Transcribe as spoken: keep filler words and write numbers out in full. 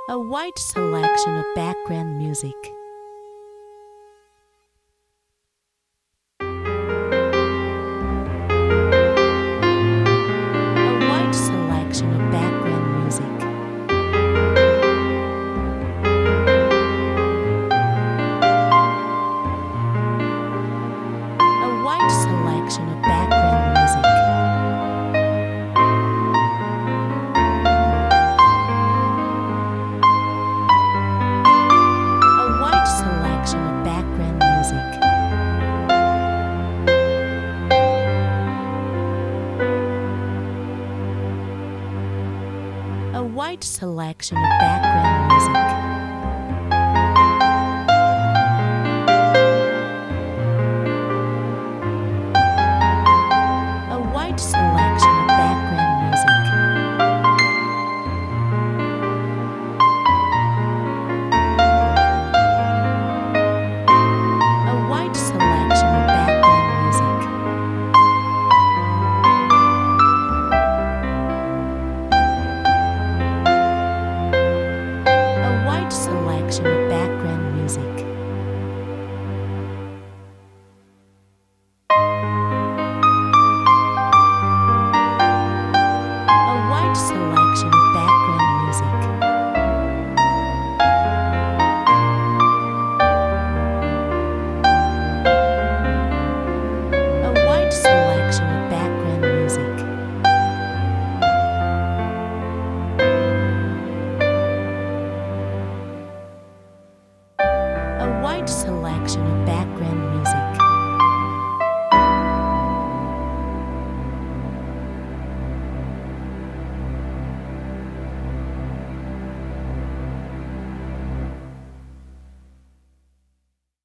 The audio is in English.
A wide selection of background music. A wide selection of background music. A wide selection of background music. A wide selection of background music. A wide selection of background music.